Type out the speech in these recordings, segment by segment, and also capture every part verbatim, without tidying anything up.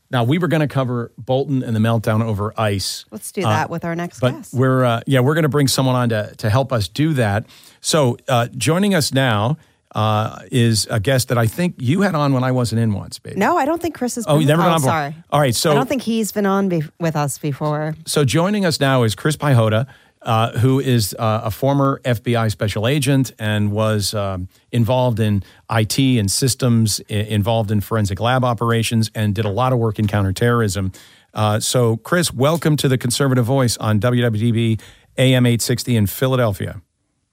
Now, we were going to cover Bolton and the meltdown over ICE. Let's do that uh, with our next but guest. We're, uh, yeah, we're going to bring someone on to, to help us do that. So uh, joining us now uh, is a guest that I think you had on when I wasn't in once, baby. No, I don't think Chris has been. Oh, you never oh, been on board. Sorry. All right, so I don't think he's been on be- with us before. So joining us now is Chris Pyhota, uh, who is uh, a former F B I special agent and was um, involved in I T and systems, I- involved in forensic lab operations, and did a lot of work in counterterrorism. Uh, so, Chris, welcome to the Conservative Voice on W W D B A M eight sixty in Philadelphia.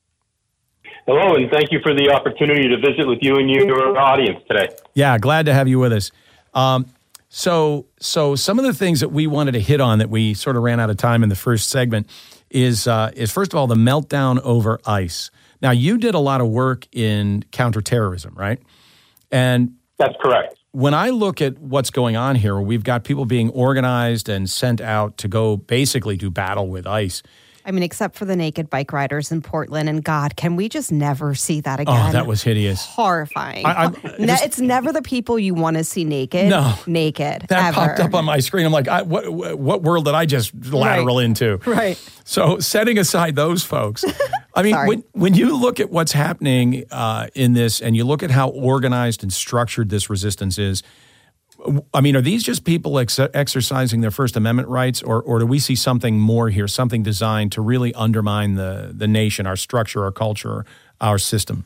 Hello, and thank you for the opportunity to visit with you and your audience today. Yeah, glad to have you with us. Um, so, so some of the things that we wanted to hit on that we sort of ran out of time in the first segment is, uh, is first of all, the meltdown over ICE. Now, you did a lot of work in counterterrorism, right? And that's correct. When I look at what's going on here, we've got people being organized and sent out to go basically do battle with ICE. I mean, except for the naked bike riders in Portland. And God, can we just never see that again? Oh, that was hideous. Horrifying. I, I, ne- it's never the people you want to see naked. No. Naked. That ever. popped up on my screen. I'm like, I, what what world did I just lateral right. into? Right. So setting aside those folks, I mean, when, when you look at what's happening uh, in this and you look at how organized and structured this resistance is, I mean, are these just people ex- exercising their First Amendment rights, or, or do we see something more here, something designed to really undermine the, the nation, our structure, our culture, our system?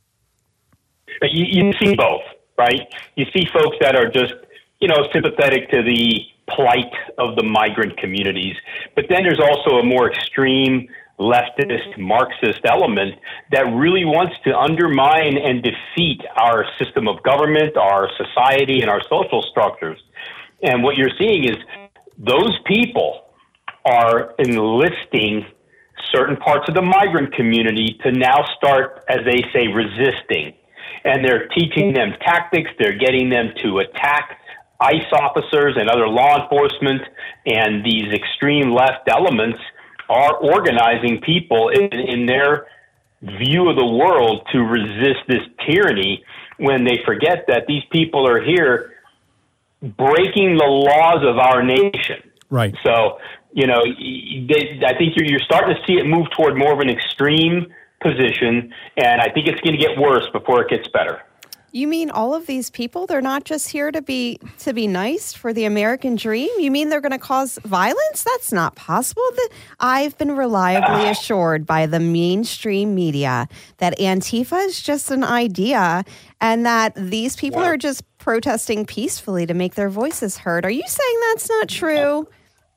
You, you see both, right? You see folks that are just, you know, sympathetic to the plight of the migrant communities. But then there's also a more extreme leftist Marxist element that really wants to undermine and defeat our system of government, our society, and our social structures. And what you're seeing is those people are enlisting certain parts of the migrant community to now start, as they say, resisting. And they're teaching them tactics. They're getting them to attack ICE officers and other law enforcement, and these extreme left elements are organizing people in, in their view of the world to resist this tyranny when they forget that these people are here breaking the laws of our nation. Right. So, you know, they, I think you're, you're starting to see it move toward more of an extreme position, and I think it's going to get worse before it gets better. You mean all of these people, they're not just here to be to be nice for the American dream? You mean they're going to cause violence? That's not possible. The, I've been reliably assured by the mainstream media that Antifa is just an idea and that these people are just protesting peacefully to make their voices heard. Are you saying that's not true?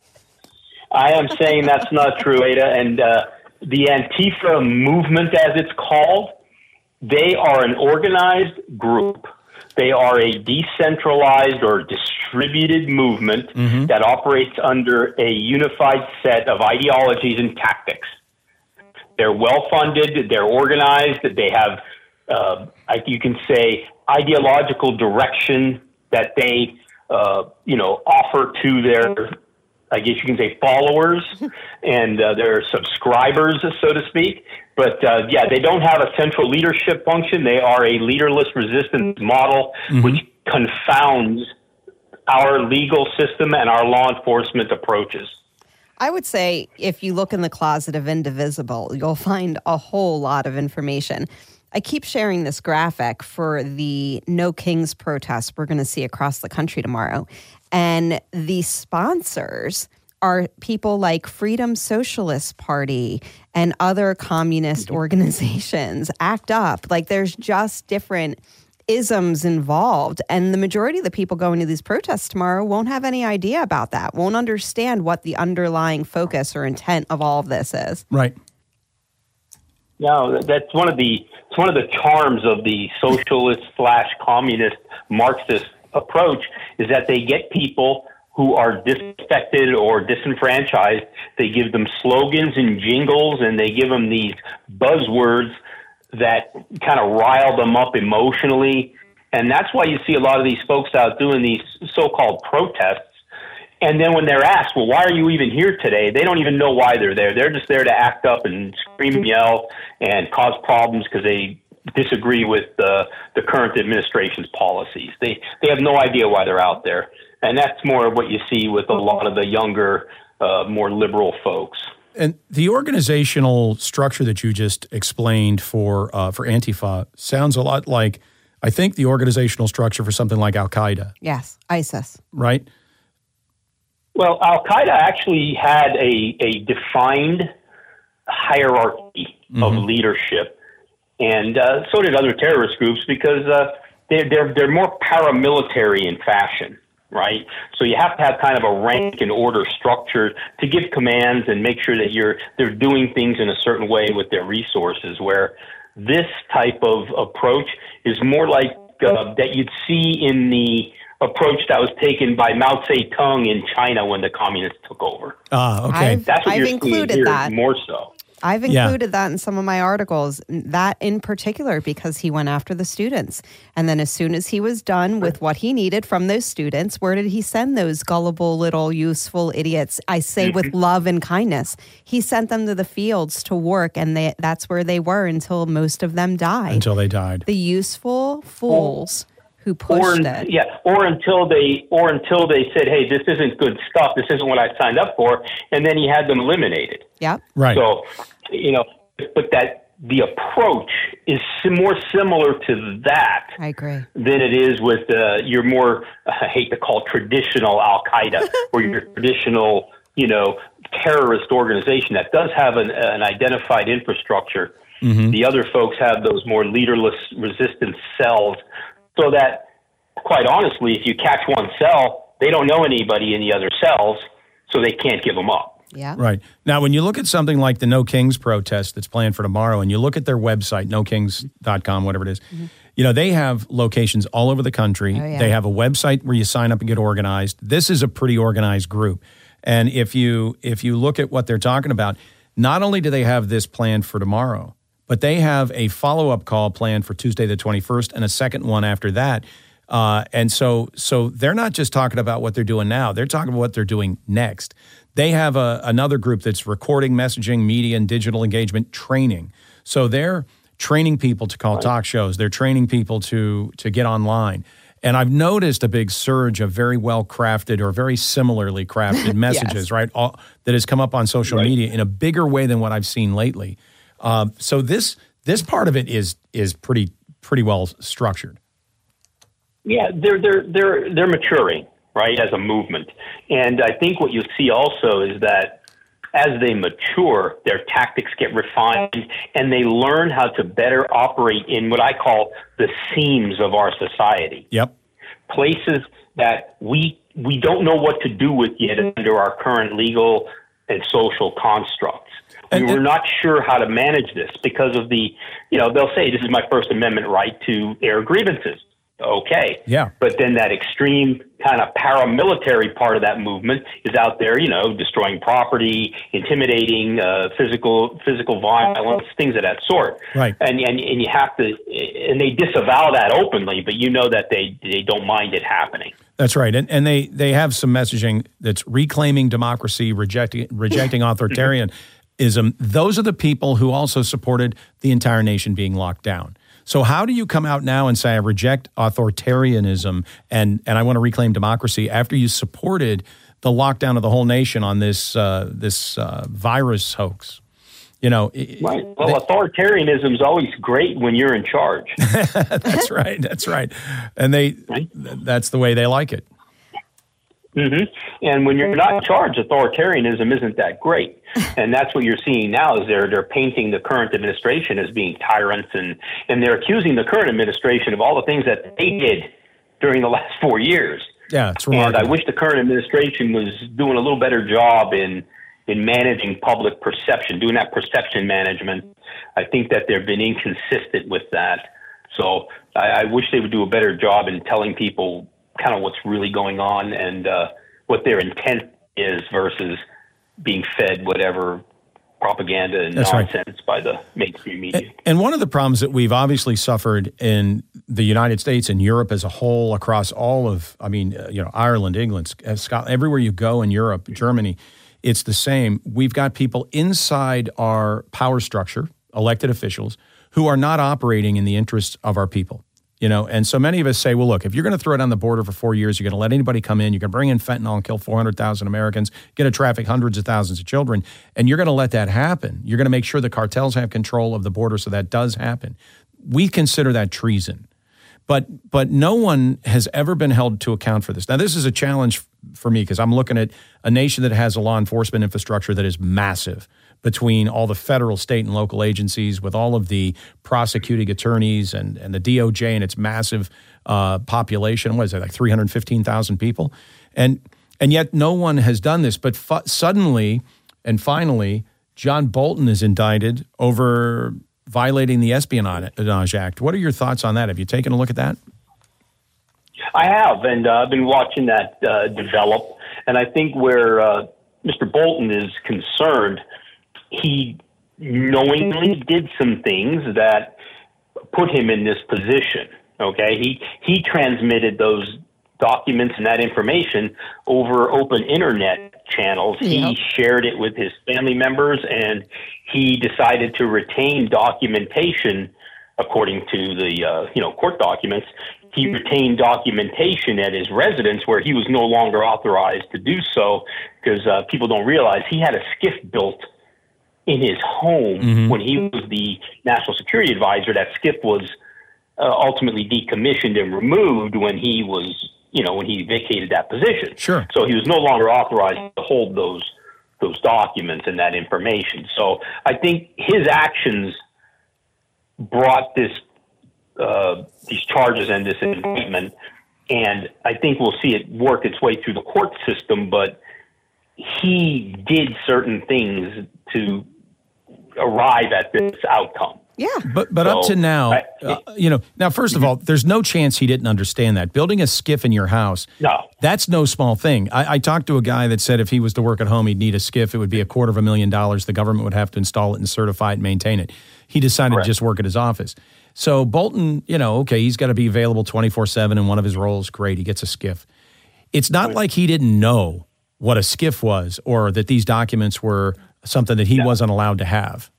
I am saying that's not true, Ada. And uh, the Antifa movement, as it's called, they are an organized group. They are a decentralized or distributed movement mm-hmm. that operates under a unified set of ideologies and tactics. They're well-funded. They're organized. They have, uh, you can say, ideological direction that they, uh, you know, offer to their, I guess you can say, followers and uh, their subscribers, so to speak. But, uh, yeah, they don't have a central leadership function. They are a leaderless resistance model, mm-hmm. which confounds our legal system and our law enforcement approaches. I would say if you look in the closet of Indivisible, you'll find a whole lot of information. I keep sharing this graphic for the No Kings protest we're going to see across the country tomorrow. And the sponsors are people like Freedom Socialist Party and other communist organizations. Act Up. Like there's just different isms involved. And the majority of the people going to these protests tomorrow won't have any idea about that, won't understand what the underlying focus or intent of all of this is. Right. No, that's one of the it's one of the charms of the socialist slash communist Marxist approach is that they get people who are disaffected or disenfranchised. They give them slogans and jingles, and they give them these buzzwords that kind of rile them up emotionally. And that's why you see a lot of these folks out doing these so-called protests. And then when they're asked, well, why are you even here today? They don't even know why they're there. They're just there to act up and scream and yell and cause problems because they disagree with the, the current administration's policies. They they have no idea why they're out there. And that's more what you see with a lot of the younger, uh, more liberal folks. And the organizational structure that you just explained for uh, for Antifa sounds a lot like, I think, the organizational structure for something like Al-Qaeda. Yes, ISIS. Right? Well, Al-Qaeda actually had a, a defined hierarchy mm-hmm. of leadership, and uh, so did other terrorist groups, because uh, they're, they're, they're more paramilitary in fashion. Right, so you have to have kind of a rank and order structure to give commands and make sure that you're they're doing things in a certain way with their resources. Where this type of approach is more like uh, that you'd see in the approach that was taken by Mao Zedong in China when the communists took over. Ah, okay, I've, that's what I've you're included seeing here that. more so. I've included yeah. that in some of my articles, that in particular, because he went after the students. And then as soon as he was done with what he needed from those students, where did he send those gullible little useful idiots? I say mm-hmm. with love and kindness. He sent them to the fields to work, and they, that's where they were until most of them died. Until they died. The useful fools who pushed or, it. Yeah, or until they or until they said, hey, this isn't good stuff, this isn't what I signed up for, and then he had them eliminated. Yep. Right. So, you know, but that the approach is more similar to that I agree. than it is with uh, your more, I hate to call traditional Al-Qaeda, or your traditional, you know, terrorist organization that does have an, an identified infrastructure. Mm-hmm. The other folks have those more leaderless resistance cells, so that, quite honestly, if you catch one cell, they don't know anybody in the other cells, so they can't give them up. Yeah. Right. Now, when you look at something like the No Kings protest that's planned for tomorrow, and you look at their website, no kings dot com, whatever it is, mm-hmm. you know, they have locations all over the country. Oh, yeah. They have a website where you sign up and get organized. This is a pretty organized group. And if you if you look at what they're talking about, not only do they have this planned for tomorrow, but they have a follow-up call planned for Tuesday the twenty-first and a second one after that. Uh, and so so they're not just talking about what they're doing now. They're talking about what they're doing next. They have a, another group that's recording, messaging, media, and digital engagement training. So they're training people to call talk shows. They're training people to to get online. And I've noticed a big surge of very well-crafted or very similarly crafted messages, yes. right, All, that has come up on social right. media in a bigger way than what I've seen lately. Um, so this this part of it is is pretty pretty well structured. Yeah, they're they're they're they're maturing, right, as a movement. And I think what you'll see also is that as they mature, their tactics get refined, and they learn how to better operate in what I call the seams of our society. Yep. Places that we we don't know what to do with yet under our current legal and social constructs. We were not sure how to manage this because of the, you know, they'll say this is my First Amendment right to air grievances. Okay. Yeah. But then that extreme kind of paramilitary part of that movement is out there, you know, destroying property, intimidating, uh, physical physical violence, things of that sort. Right. And, and and you have to, and they disavow that openly, but you know that they, they don't mind it happening. That's right. And and they, they have some messaging that's reclaiming democracy, rejecting rejecting authoritarianism. Those are the people who also supported the entire nation being locked down. So how do you come out now and say, I reject authoritarianism and, and I want to reclaim democracy after you supported the lockdown of the whole nation on this uh, this uh, virus hoax? You know, right. Well, they, authoritarianism is always great when you're in charge. That's right. That's right. And they right? that's the way they like it. Mm-hmm. And when you're not in charge, authoritarianism isn't that great. And that's what you're seeing now is they're they're painting the current administration as being tyrants, and, and they're accusing the current administration of all the things that they did during the last four years. Yeah, it's remarkable. And I wish the current administration was doing a little better job in in managing public perception, doing that perception management. I think that they've been inconsistent with that. So I, I wish they would do a better job in telling people kind of what's really going on and uh, what their intent is versus being fed whatever propaganda and That's nonsense right. by the mainstream media. And, and one of the problems that we've obviously suffered in the United States and Europe as a whole, across all of, I mean, uh, you know, Ireland, England, Scotland, everywhere you go in Europe, Germany, it's the same. We've got people inside our power structure, elected officials, who are not operating in the interests of our people. You know, and so many of us say, well, look, if you're going to throw it on the border for four years, you're going to let anybody come in, you're going to bring in fentanyl and kill four hundred thousand Americans, going to traffic hundreds of thousands of children, and you're going to let that happen. You're going to make sure the cartels have control of the border so that does happen. We consider that treason. But but no one has ever been held to account for this. Now, this is a challenge for me because I'm looking at a nation that has a law enforcement infrastructure that is massive, between all the federal, state, and local agencies, with all of the prosecuting attorneys and, and the D O J and its massive uh, population. What is it, like three hundred fifteen thousand people? And and yet no one has done this. But fu- suddenly and finally, John Bolton is indicted over violating the Espionage Act. What are your thoughts on that? Have you taken a look at that? I have, and uh, I've been watching that uh, develop. And I think where uh, Mister Bolton is concerned, he knowingly did some things that put him in this position. Okay, he he transmitted those documents and that information over open internet channels. Yep. He shared it with his family members, and he decided to retain documentation according to the uh, you know court documents. He retained documentation at his residence where he was no longer authorized to do so, because uh, people don't realize he had a skiff built in his home mm-hmm. when he was the national security advisor. That skiff was uh, ultimately decommissioned and removed when he was, you know, when he vacated that position. Sure. So he was no longer authorized to hold those those documents and that information. So I think his actions brought this uh, these charges and this indictment, and I think we'll see it work its way through the court system. But he did certain things to arrive at this outcome. Yeah. But but so, up to now, I, uh, you know, now, first of all, there's no chance he didn't understand that. Building a skiff in your house, no, that's no small thing. I, I talked to a guy that said if he was to work at home, he'd need a skiff. It would be a quarter of a million dollars. The government would have to install it and certify it and maintain it. He decided Correct. to just work at his office. So Bolton, you know, okay, he's got to be available twenty-four seven in one of his roles. Great, he gets a skiff. It's not like he didn't know what a skiff was or that these documents were something that he no. wasn't allowed to have.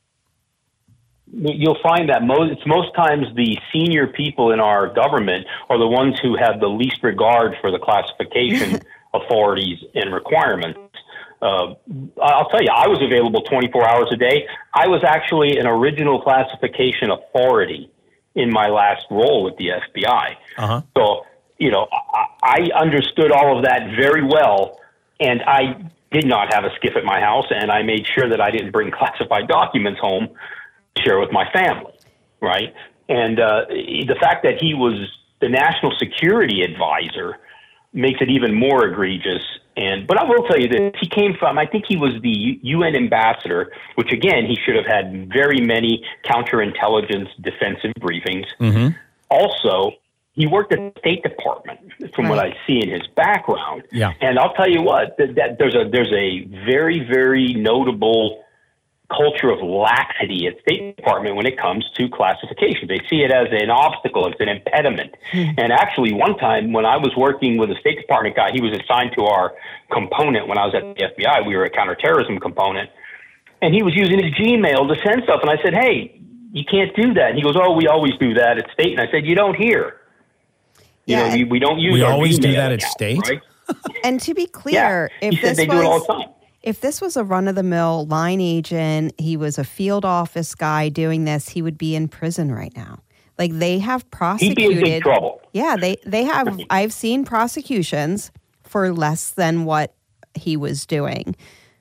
You'll find that most, it's most times the senior people in our government are the ones who have the least regard for the classification authorities and requirements. Uh, I'll tell you, I was available twenty-four hours a day. I was actually an original classification authority in my last role with the F B I. Uh-huh. So, you know, I, I understood all of that very well, and I did not have a skiff at my house, and I made sure that I didn't bring classified documents home to share with my family, right? And uh, the fact that he was the national security advisor makes it even more egregious. And but I will tell you this, he came from, I think he was the U N ambassador, which again, he should have had very many counterintelligence defensive briefings. Mm-hmm. Also, he worked at the State Department, from right. what I see in his background. Yeah. And I'll tell you what, that, that there's a there's a very, very notable culture of laxity at State Department when it comes to classification. They see it as an obstacle, it's an impediment. Mm-hmm. And actually, one time when I was working with a State Department guy, he was assigned to our component when I was at the F B I. We were a counterterrorism component. And he was using his Gmail to send stuff. And I said, hey, you can't do that. And he goes, oh, we always do that at State. And I said, you don't hear. You yeah, know, we, we don't use We our always Gmail do that account, at State? Right? And to be clear, yeah. if he said this they was... do it all the time. If this was a run-of-the-mill line agent, he was a field office guy doing this, he would be in prison right now. Like, they have prosecuted. He'd be in big trouble. Yeah, they, they have. I've seen prosecutions for less than what he was doing.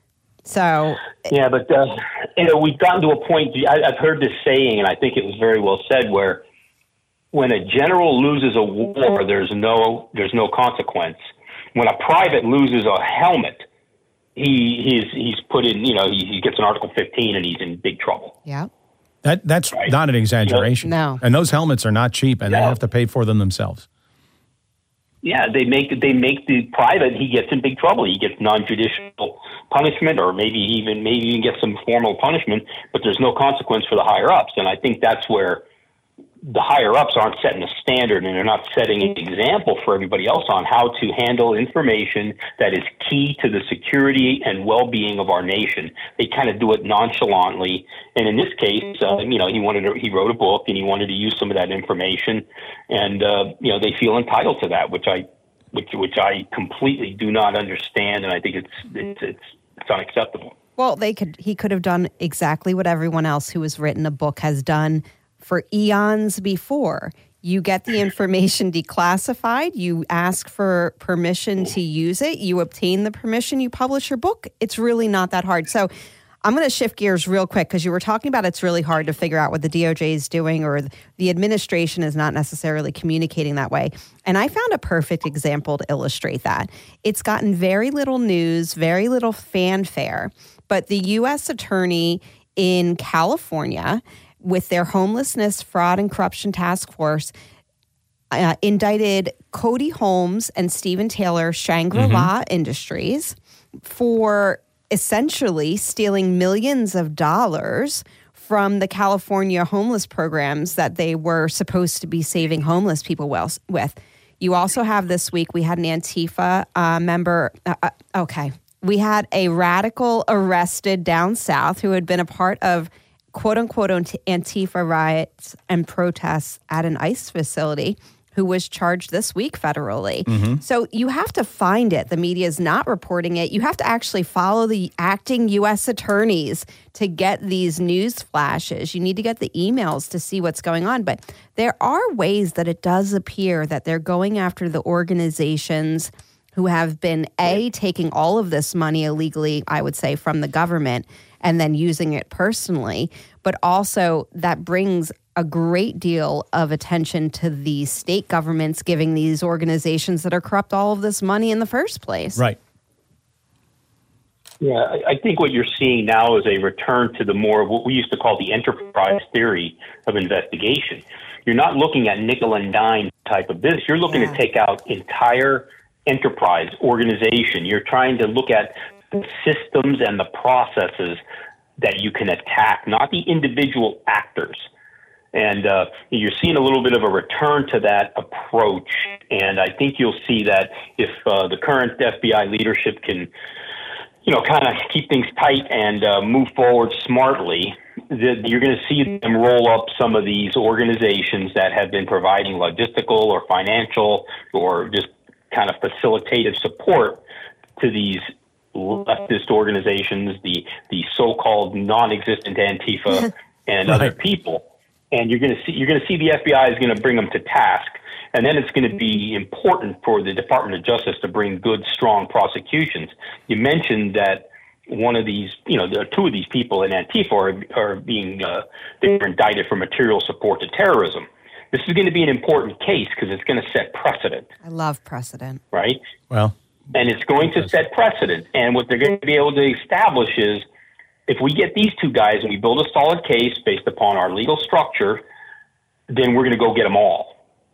So. Yeah, but, uh, you know, we've gotten to a point, I, I've heard this saying, and I think it was very well said, where when a general loses a war, there's no, there's no consequence. When a private loses a helmet, He he's he's put in, you know, he, he gets an Article fifteen and he's in big trouble. Yeah. That That's right? not an exaggeration. No. And those helmets are not cheap, and no. they have to pay for them themselves. Yeah, they make they make the private, he gets in big trouble. He gets non-judicial punishment, or maybe even maybe even gets some formal punishment, but there's no consequence for the higher-ups. And I think that's where the higher ups aren't setting a standard and they're not setting an example for everybody else on how to handle information that is key to the security and well-being of our nation. They kind of do it nonchalantly. And in this case, uh, you know, he wanted to, he wrote a book and he wanted to use some of that information, and uh, you know, they feel entitled to that, which I, which which I completely do not understand, and I think it's it's it's, it's unacceptable. Well, they could he could have done exactly what everyone else who has written a book has done for eons before. You get the information declassified, you ask for permission to use it, you obtain the permission, you publish your book. It's really not that hard. So I'm going to shift gears real quick because you were talking about it's really hard to figure out what the D O J is doing, or the administration is not necessarily communicating that way. And I found a perfect example to illustrate that. It's gotten very little news, very little fanfare, but the U S attorney in California, with their homelessness, fraud, and corruption task force, uh, indicted Cody Holmes and Stephen Taylor, Shangri-La mm-hmm. Industries, for essentially stealing millions of dollars from the California homeless programs that they were supposed to be saving homeless people with. You also have this week, we had an Antifa uh, member. Uh, uh, okay. We had a radical arrested down south who had been a part of quote-unquote Antifa riots and protests at an ICE facility, who was charged this week federally. Mm-hmm. So you have to find it. The media is not reporting it. You have to actually follow the acting U S attorneys to get these news flashes. You need to get the emails to see what's going on. But there are ways that it does appear that they're going after the organizations who have been, A, taking all of this money illegally, I would say, from the government, and then using it personally, but also that brings a great deal of attention to the state governments giving these organizations that are corrupt all of this money in the first place. Right. Yeah, I think what you're seeing now is a return to the more what we used to call the enterprise theory of investigation. You're not looking at nickel and dime type of business. You're looking yeah. to take out entire enterprise organization. You're trying to look at the systems and the processes that you can attack, not the individual actors. And uh, you're seeing a little bit of a return to that approach. And I think you'll see that if uh, the current F B I leadership can, you know, kind of keep things tight and uh, move forward smartly, that you're going to see them roll up some of these organizations that have been providing logistical or financial or just kind of facilitative support to these leftist organizations, the the so-called non-existent Antifa and right. other people. And you're going to see you're going to see the F B I is going to bring them to task, and then it's going to be important for the Department of Justice to bring good, strong prosecutions. You mentioned that one of these, you know, there are two of these people in Antifa are, are being uh, they were indicted for material support to terrorism. This is going to be an important case because it's going to set precedent. I love precedent. Right? Well, and it's going to set precedent. And what they're going to be able to establish is, if we get these two guys and we build a solid case based upon our legal structure, then we're going to go get them all.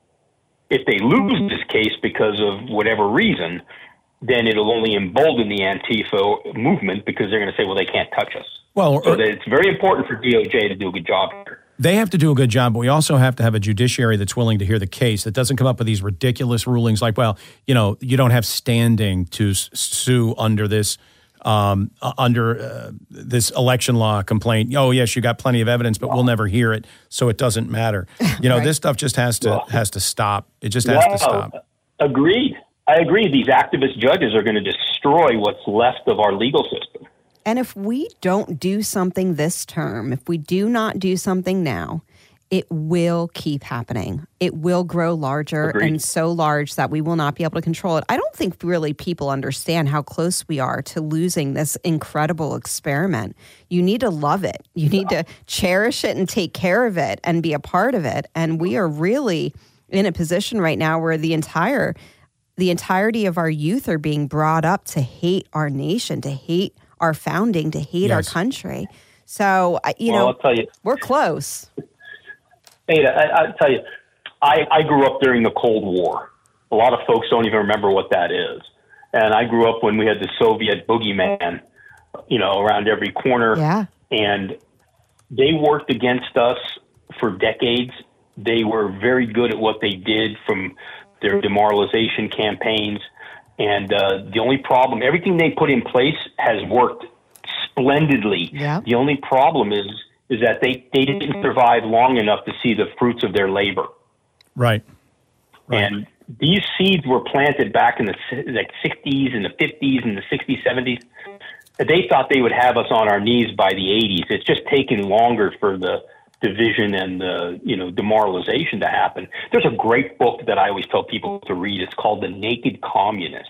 If they lose this case because of whatever reason, then it'll only embolden the Antifa movement because they're going to say, well, they can't touch us. Well, so it's very important for D O J to do a good job here. They have to do a good job, but we also have to have a judiciary that's willing to hear the case, that doesn't come up with these ridiculous rulings like, well, you know, you don't have standing to sue under this um, under uh, this election law complaint. Oh, yes, you got plenty of evidence, but we'll never hear it, so it doesn't matter. You know, right. This stuff just has to well, has to stop. It just has well, to stop. Agreed. I agree. These activist judges are going to destroy what's left of our legal system. And if we don't do something this term, if we do not do something now, it will keep happening. It will grow larger Agreed. And so large that we will not be able to control it. I don't think really people understand how close we are to losing this incredible experiment. You need to love it. You need to cherish it and take care of it and be a part of it. And we are really in a position right now where the entire, the entirety of our youth are being brought up to hate our nation, to hate our founding, to hate yes. our country. So, you well, know, I'll tell you, we're close. Ada, I, I'll tell you, I, I grew up during the Cold War. A lot of folks don't even remember what that is. And I grew up when we had the Soviet boogeyman, you know, around every corner. Yeah. And they worked against us for decades. They were very good at what they did from their demoralization campaigns. And uh, the only problem, everything they put in place has worked splendidly. Yeah. The only problem is is that they, they didn't survive long enough to see the fruits of their labor. Right. right. And these seeds were planted back in the like sixties and the fifties and the sixties, seventies. They thought they would have us on our knees by the eighties. It's just taken longer for the division and the, you know, demoralization to happen. There's a great book that I always tell people to read. It's called The Naked Communist.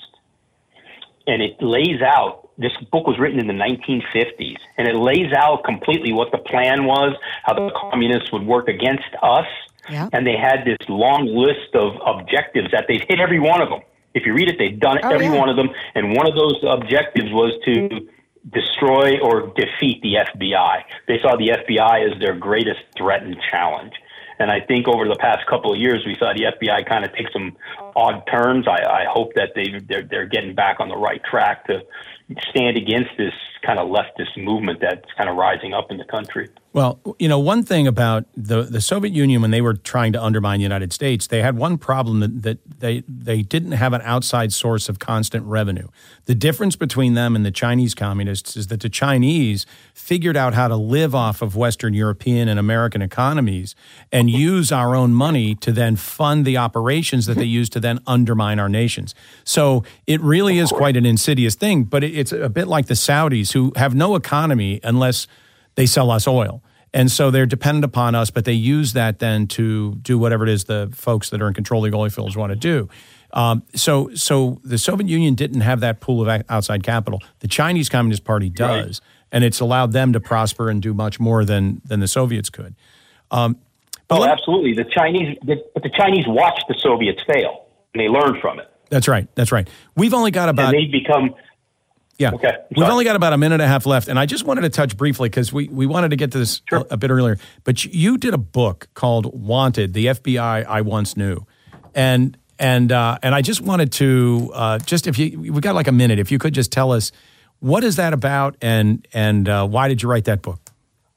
And it lays out, this book was written in the nineteen fifties, and it lays out completely what the plan was, how the communists would work against us. Yeah. And they had this long list of objectives that they've hit every one of them. If you read it, they've done oh, every yeah. one of them. And one of those objectives was to destroy or defeat the F B I. They saw the F B I as their greatest threat and challenge. And I think over the past couple of years, we saw the F B I kind of take some odd turns. I, I hope that they, they're, they're getting back on the right track to stand against this kind of leftist movement that's kind of rising up in the country. Well, you know, one thing about the, the Soviet Union, when they were trying to undermine the United States, they had one problem that, that they, they didn't have an outside source of constant revenue. The difference between them and the Chinese communists is that the Chinese figured out how to live off of Western European and American economies and use our own money to then fund the operations that they use to then undermine our nations. So it really is quite an insidious thing, but it, it's a bit like the Saudis, who have no economy unless they sell us oil. And so they're dependent upon us, but they use that then to do whatever it is the folks that are in control of the oil fields want to do. Um, so so the Soviet Union didn't have that pool of outside capital. The Chinese Communist Party does, right. And it's allowed them to prosper and do much more than than the Soviets could. Um, oh, let, absolutely. The Chinese, the, but the Chinese watched the Soviets fail, and they learned from it. That's right. That's right. We've only got about... And they become... Yeah. Okay. We've only got about a minute and a half left, and I just wanted to touch briefly because we, we wanted to get to this sure. a, a bit earlier. But you did a book called Wanted, the F B I I Once Knew. And and uh, and I just wanted to, uh, just if you, we've got like a minute, if you could just tell us, what is that about and, and uh, why did you write that book?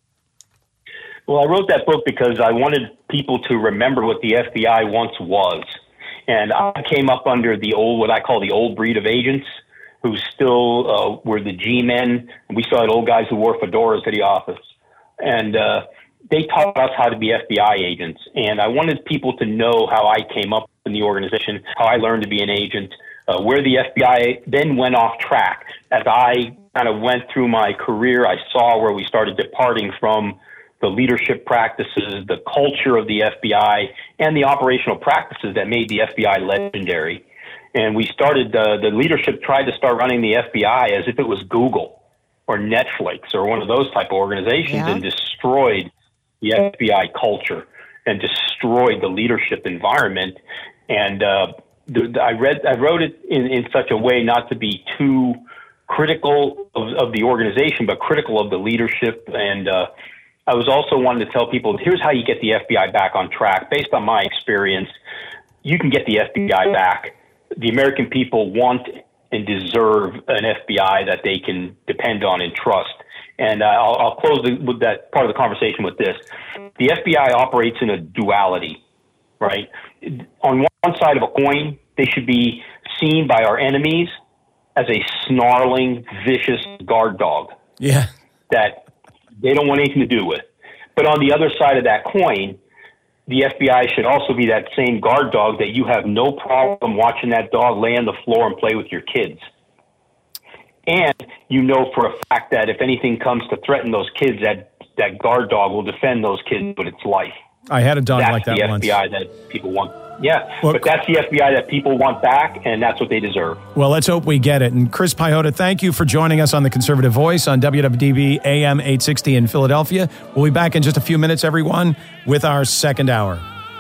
Well, I wrote that book because I wanted people to remember what the F B I once was. And I came up under the old, what I call the old breed of agents, who still uh, were the G-men. We still had old guys who wore fedoras at the office. And uh, they taught us how to be F B I agents. And I wanted people to know how I came up in the organization, how I learned to be an agent, uh, where the F B I then went off track. As I kind of went through my career, I saw where we started departing from the leadership practices, the culture of the F B I, and the operational practices that made the F B I legendary. And we started, uh, the leadership tried to start running the F B I as if it was Google or Netflix or one of those type of organizations, yeah. and destroyed the F B I culture and destroyed the leadership environment. And uh, the, the, I read, I wrote it in, in such a way not to be too critical of, of the organization, but critical of the leadership. And uh, I was also wanting to tell people, here's how you get the F B I back on track. Based on my experience, you can get the F B I back. The American people want and deserve an F B I that they can depend on and trust. And uh, I'll, I'll close the, with that part of the conversation with this. The F B I operates in a duality, right? On one side of a coin, they should be seen by our enemies as a snarling, vicious guard dog. Yeah. That they don't want anything to do with. But on the other side of that coin, the F B I should also be that same guard dog that you have no problem watching that dog lay on the floor and play with your kids. And you know for a fact that if anything comes to threaten those kids, that, that guard dog will defend those kids with its life. I had a dog that's like that once. once. That's the F B I that people want. Yeah, well, but that's the F B I that people want back, and that's what they deserve. Well, let's hope we get it. And Chris Pihota, thank you for joining us on The Conservative Voice on W W D B A M eight sixty in Philadelphia. We'll be back in just a few minutes, everyone, with our second hour.